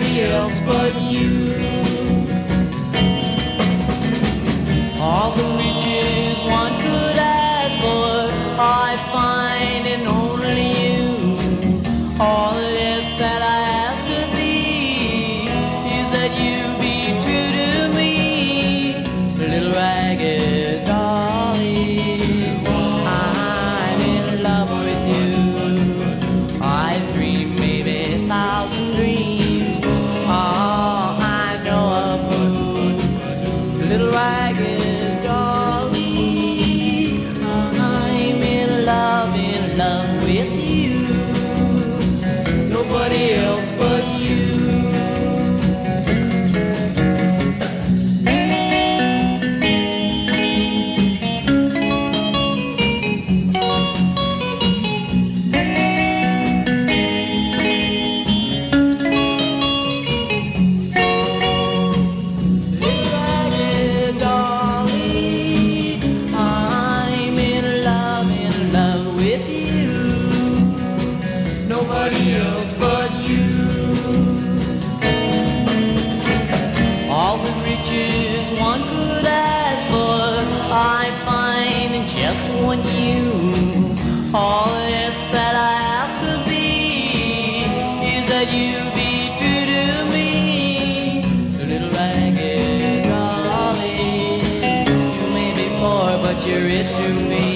nobody else but you. All the riches one could ask for, I find in only you. All the less that I ask of thee is that you be true to me, little ragged dolly. I'm in love with you. I dream maybe 1,000 dreams. Oh, I know a moon, little ragged. Love with you, nobody else but you. Nobody else but you. All the riches one could ask for, I find in just one you. All this that I ask of thee is that you be true to me, little ragged dolly. You may be poor, but you're rich to me.